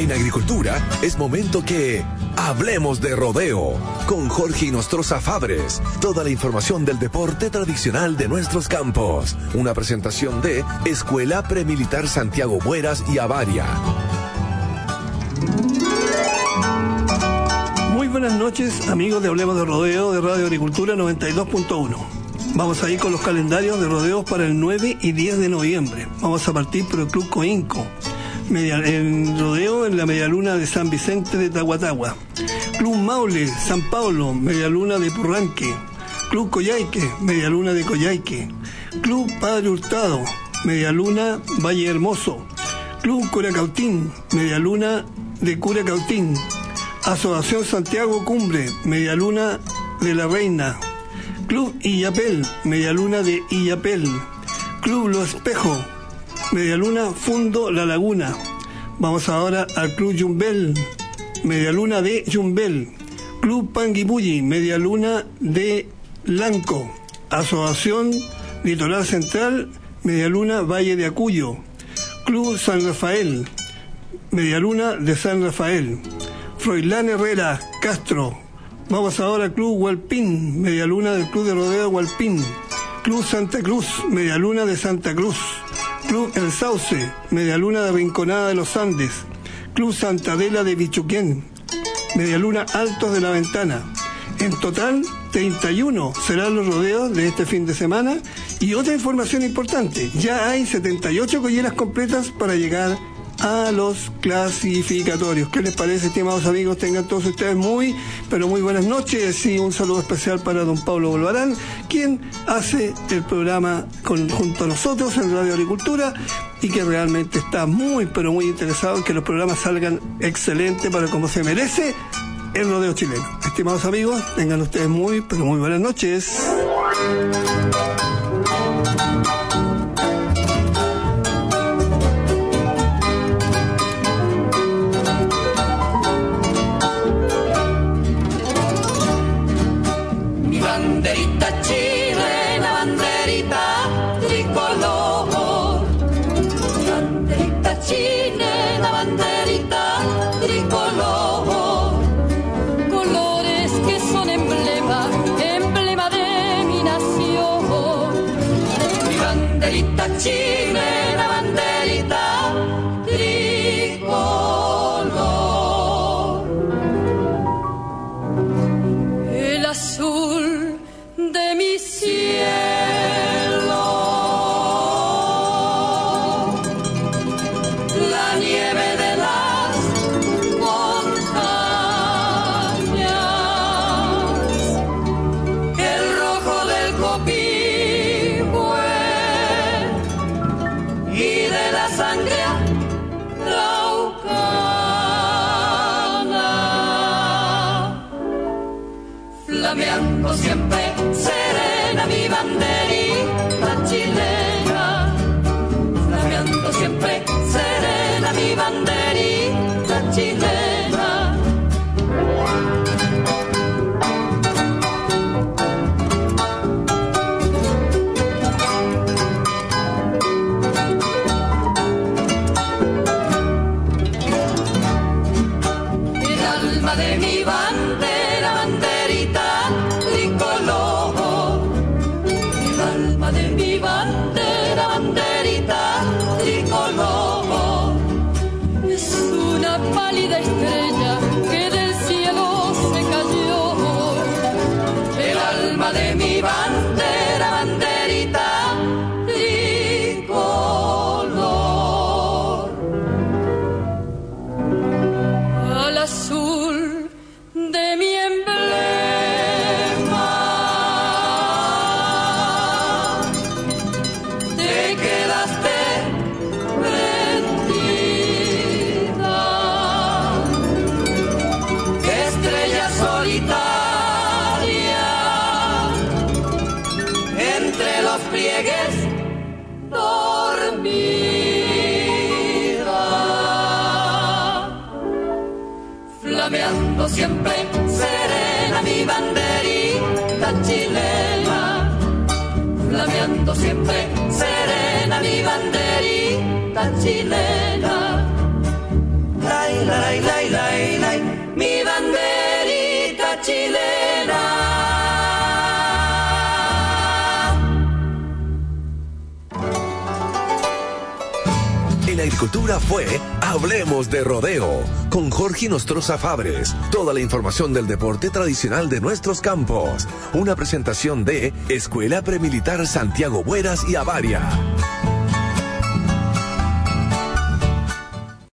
En agricultura es momento que hablemos de rodeo con Jorge Inostroza Fabres. Toda la información del deporte tradicional de nuestros campos. Una presentación de Escuela Premilitar Santiago Bueras y Avaria. Muy buenas noches, amigos de Hablemos de Rodeo de Radio Agricultura 92.1. Vamos a ir con los calendarios de rodeos para el 9 y 10 de noviembre. Vamos a partir por el Club Coinco. En rodeo en la Medialuna de San Vicente de Tahuatahua. Club Maule, San Pablo, Medialuna de Purranque. Club Coyhaique, Medialuna de Coyhaique. Club Padre Hurtado, Medialuna Valle Hermoso. Club Curacautín, Medialuna de Curacautín. Asociación Santiago Cumbre, Medialuna de La Reina. Club Illapel, Medialuna de Illapel. Club Lo Espejo, Medialuna Fundo La Laguna. Vamos ahora al Club Yumbel, Medialuna de Yumbel. Club Panguipulli, Medialuna de Lanco. Asociación Litoral Central, Medialuna Valle de Acuyo. Club San Rafael, Medialuna de San Rafael. Froilán Herrera, Castro. Vamos ahora al Club Hualpín, Medialuna del Club de Rodeo Hualpín. Club Santa Cruz, Medialuna de Santa Cruz. Club El Sauce, Medialuna de Rinconada de los Andes. Club Santa Adela de Bichuquén, Medialuna Altos de la Ventana. En total, 31 serán los rodeos de este fin de semana. Y otra información importante, ya hay 78 colleras completas para llegar a los clasificatorios. ¿Qué les parece, estimados amigos? Tengan todos ustedes muy, pero muy buenas noches, y un saludo especial para don Pablo Bolvarán, quien hace el programa junto a nosotros en Radio Agricultura y que realmente está muy, pero muy interesado en que los programas salgan excelentes para como se merece el rodeo chileno. Estimados amigos, tengan ustedes muy, pero muy buenas noches. Banderita chilena, banderita tricolor. Banderita chilena, banderita tricolor. Colores que son emblema, emblema de mi nación. Mi banderita chilena, banderita tricolor. El azul de mi cielo, la nieve de las montañas, el rojo del copihue y de la sangre araucana, flameando siempre serena mi banderita chilena, flameando siempre serena mi banderita chilena. El alma de mi bandera, banderita tricolor. El alma de mi bandera, banderita tricolor. Es una pálida estrella que del cielo se cayó. El alma de mi bandera, banderita tricolor. Al azul de mi emblema te quedaste prendida, estrella solitaria entre los pliegues dormida, flameando siempre serena mi banderita chilena, flameando siempre serena mi banderita chilena. Ay, mi banderita chilena. En agricultura fue Hablemos de Rodeo con Jorge Nostroza Fabres. Toda la información del deporte tradicional de nuestros campos. Una presentación de Escuela Premilitar Santiago Bueras y Avaria.